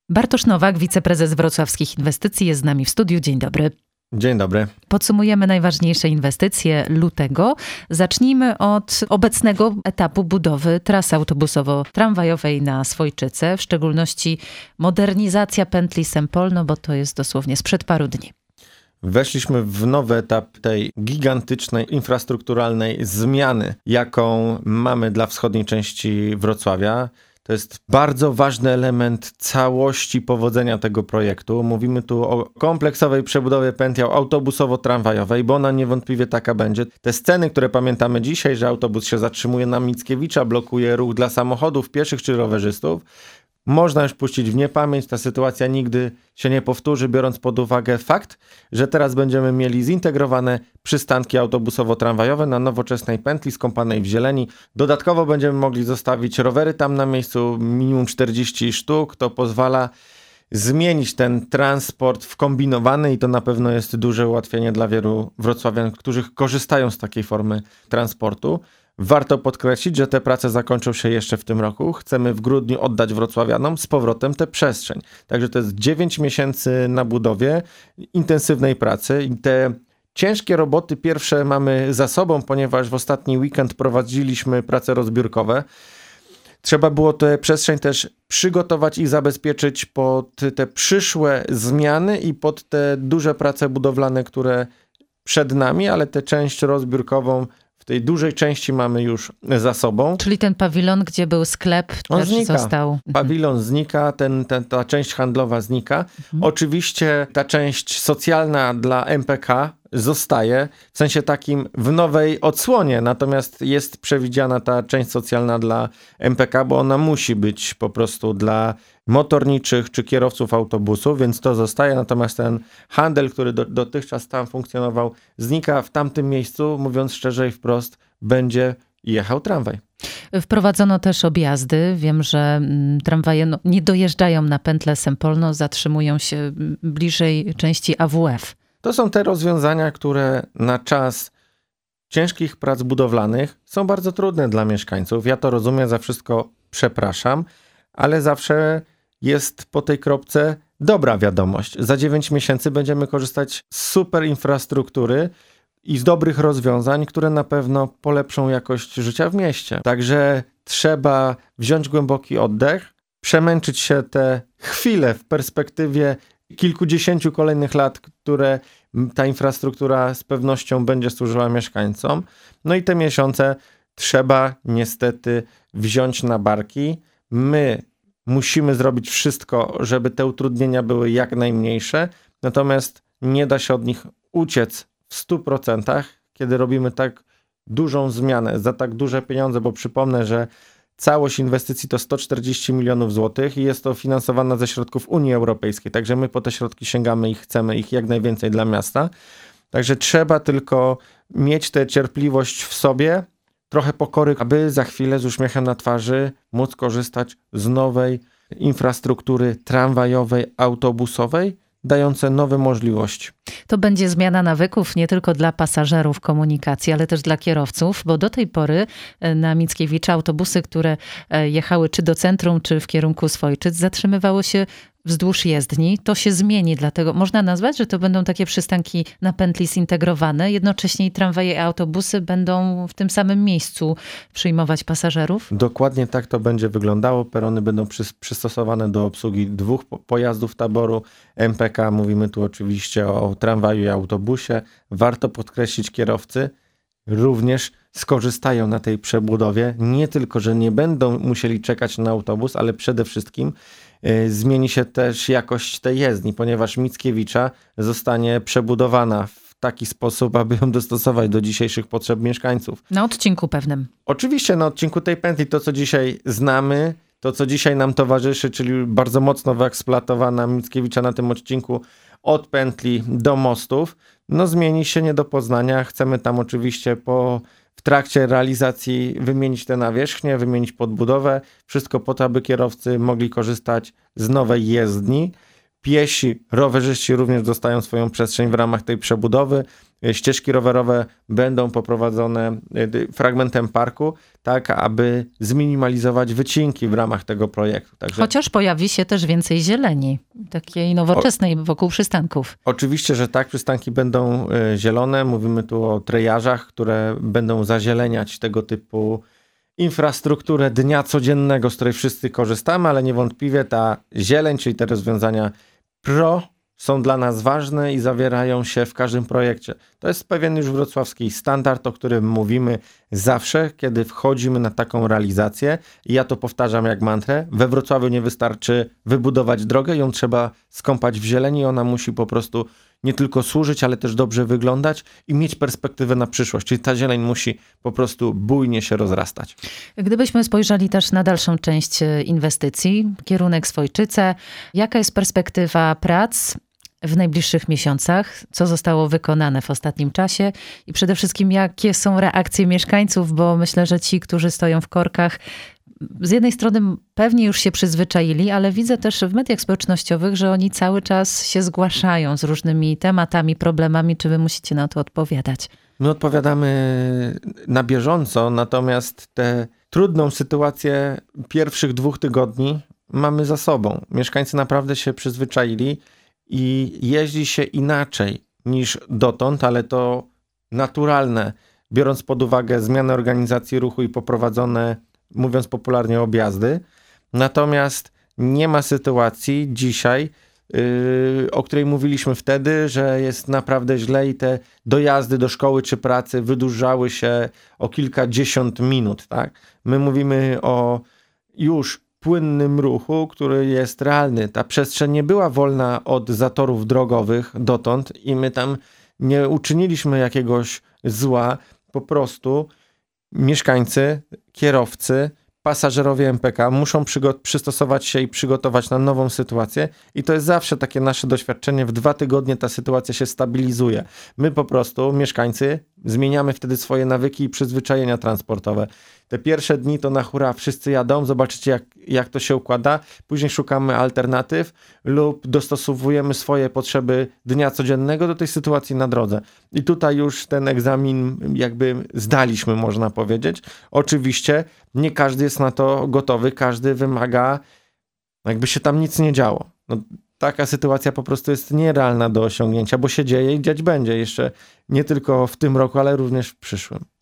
Bartosz Nowak, wiceprezes Wrocławskich Inwestycji, jest z nami w studiu. Dzień dobry. Dzień dobry. Podsumujemy najważniejsze inwestycje lutego. Zacznijmy od obecnego etapu budowy trasy autobusowo-tramwajowej na Swojczyce, w szczególności modernizacja pętli Sempolno, bo to jest dosłownie sprzed paru dni. Weszliśmy w nowy etap tej gigantycznej, infrastrukturalnej zmiany, jaką mamy dla wschodniej części Wrocławia. To jest bardzo ważny element całości powodzenia tego projektu. Mówimy tu o kompleksowej przebudowie pętli autobusowo-tramwajowej, bo ona niewątpliwie taka będzie. Te sceny, które pamiętamy dzisiaj, że autobus się zatrzymuje na Mickiewicza, blokuje ruch dla samochodów, pieszych czy rowerzystów, można już puścić w niepamięć. Ta sytuacja nigdy się nie powtórzy, biorąc pod uwagę fakt, że teraz będziemy mieli zintegrowane przystanki autobusowo-tramwajowe na nowoczesnej pętli skąpanej w zieleni. Dodatkowo będziemy mogli zostawić rowery tam na miejscu, minimum 40 sztuk. To pozwala zmienić ten transport w kombinowany i to na pewno jest duże ułatwienie dla wielu wrocławian, którzy korzystają z takiej formy transportu. Warto podkreślić, że te prace zakończą się jeszcze w tym roku. Chcemy w grudniu oddać wrocławianom z powrotem tę przestrzeń. Także to jest 9 miesięcy na budowie intensywnej pracy i te ciężkie roboty pierwsze mamy za sobą, ponieważ w ostatni weekend prowadziliśmy prace rozbiórkowe. Trzeba było tę przestrzeń też przygotować i zabezpieczyć pod te przyszłe zmiany i pod te duże prace budowlane, które przed nami, ale tę część rozbiórkową w tej dużej części mamy już za sobą. Czyli ten pawilon, gdzie był sklep, on też znika. został. Pawilon znika, ta część handlowa znika. Oczywiście ta część socjalna dla MPK zostaje, w sensie takim w nowej odsłonie, natomiast jest przewidziana ta część socjalna dla MPK, bo ona musi być po prostu dla motorniczych czy kierowców autobusów, więc to zostaje, natomiast ten handel, który dotychczas tam funkcjonował, znika w tamtym miejscu, mówiąc szczerze i wprost, będzie jechał tramwaj. Wprowadzono też objazdy. Wiem, że tramwaje nie dojeżdżają na pętlę Sempolno, zatrzymują się bliżej części AWF. To są te rozwiązania, które na czas ciężkich prac budowlanych są bardzo trudne dla mieszkańców. Ja to rozumiem, za wszystko przepraszam, ale zawsze jest po tej kropce dobra wiadomość. Za 9 miesięcy będziemy korzystać z super infrastruktury i z dobrych rozwiązań, które na pewno polepszą jakość życia w mieście. Także trzeba wziąć głęboki oddech, przemęczyć się te chwile w perspektywie kilkudziesięciu kolejnych lat, które ta infrastruktura z pewnością będzie służyła mieszkańcom. No i te miesiące trzeba niestety wziąć na barki. My musimy zrobić wszystko, żeby te utrudnienia były jak najmniejsze, natomiast nie da się od nich uciec w 100%, kiedy robimy tak dużą zmianę za tak duże pieniądze, bo przypomnę, że całość inwestycji to 140 milionów złotych i jest to finansowane ze środków Unii Europejskiej, także my po te środki sięgamy i chcemy ich jak najwięcej dla miasta. Także trzeba tylko mieć tę cierpliwość w sobie, trochę pokory, aby za chwilę z uśmiechem na twarzy móc korzystać z nowej infrastruktury tramwajowej, autobusowej, dające nowe możliwości. To będzie zmiana nawyków nie tylko dla pasażerów komunikacji, ale też dla kierowców, bo do tej pory na Mickiewicza autobusy, które jechały czy do centrum, czy w kierunku Swojczyc, zatrzymywały się wzdłuż jezdni. To się zmieni, dlatego można nazwać, że to będą takie przystanki na pętli zintegrowane. Jednocześnie i tramwaje i autobusy będą w tym samym miejscu przyjmować pasażerów? Dokładnie tak to będzie wyglądało. Perony będą przystosowane do obsługi 2 pojazdów taboru MPK. Mówimy tu oczywiście o tramwaju i autobusie. Warto podkreślić, kierowcy również skorzystają na tej przebudowie. Nie tylko, że nie będą musieli czekać na autobus, ale przede wszystkim zmieni się też jakość tej jezdni, ponieważ Mickiewicza zostanie przebudowana w taki sposób, aby ją dostosować do dzisiejszych potrzeb mieszkańców. Na odcinku pewnym. Oczywiście na odcinku tej pętli to, co dzisiaj znamy, to, co dzisiaj nam towarzyszy, czyli bardzo mocno wyeksploatowana Mickiewicza na tym odcinku od pętli do mostów, no zmieni się nie do poznania. Chcemy tam oczywiście w trakcie realizacji wymienić tę nawierzchnię, wymienić podbudowę. Wszystko po to, aby kierowcy mogli korzystać z nowej jezdni. Piesi, rowerzyści również dostają swoją przestrzeń w ramach tej przebudowy. ścieżki rowerowe będą poprowadzone fragmentem parku, tak aby zminimalizować wycinki w ramach tego projektu. Także Chociaż pojawi się też więcej zieleni, takiej nowoczesnej wokół przystanków. oczywiście, że tak, przystanki będą zielone. Mówimy tu o trejażach, które będą zazieleniać tego typu infrastrukturę dnia codziennego, z której wszyscy korzystamy, ale niewątpliwie ta zieleń, czyli te rozwiązania są dla nas ważne i zawierają się w każdym projekcie. To jest pewien już wrocławski standard, o którym mówimy zawsze, kiedy wchodzimy na taką realizację. I ja to powtarzam jak mantrę. We Wrocławiu nie wystarczy wybudować drogę, ją trzeba skąpać w zieleni. Ona musi po prostu nie tylko służyć, ale też dobrze wyglądać i mieć perspektywę na przyszłość. Czyli ta zieleń musi po prostu bujnie się rozrastać. Gdybyśmy spojrzeli też na dalszą część inwestycji, kierunek Swojczyce, jaka jest perspektywa prac w najbliższych miesiącach? Co zostało wykonane w ostatnim czasie? I przede wszystkim jakie są reakcje mieszkańców? Bo myślę, że ci, którzy stoją w korkach, z jednej strony pewnie już się przyzwyczaili, ale widzę też w mediach społecznościowych, że oni cały czas się zgłaszają z różnymi tematami, problemami. Czy wy musicie na to odpowiadać? My odpowiadamy na bieżąco, natomiast tę trudną sytuację pierwszych 2 tygodni mamy za sobą. Mieszkańcy naprawdę się przyzwyczaili i jeździ się inaczej niż dotąd, ale to naturalne, biorąc pod uwagę zmianę organizacji ruchu i poprowadzone, mówiąc popularnie, objazdy. Natomiast nie ma sytuacji dzisiaj, o której mówiliśmy wtedy, że jest naprawdę źle i te dojazdy do szkoły czy pracy wydłużały się o kilkadziesiąt minut. Tak? My mówimy o już płynnym ruchu, który jest realny. Ta przestrzeń nie była wolna od zatorów drogowych dotąd i my tam nie uczyniliśmy jakiegoś zła. Po prostu mieszkańcy, kierowcy, pasażerowie MPK muszą przystosować się i przygotować na nową sytuację i to jest zawsze takie nasze doświadczenie. W 2 tygodnie ta sytuacja się stabilizuje. My po prostu, mieszkańcy, zmieniamy wtedy swoje nawyki i przyzwyczajenia transportowe. Te pierwsze dni to na hura, wszyscy jadą, zobaczycie jak to się układa. Później szukamy alternatyw lub dostosowujemy swoje potrzeby dnia codziennego do tej sytuacji na drodze. I tutaj już ten egzamin jakby zdaliśmy, można powiedzieć. Oczywiście nie każdy jest na to gotowy, każdy wymaga, jakby się tam nic nie działo. No, taka sytuacja po prostu jest nierealna do osiągnięcia, bo się dzieje i dziać będzie jeszcze nie tylko w tym roku, ale również w przyszłym.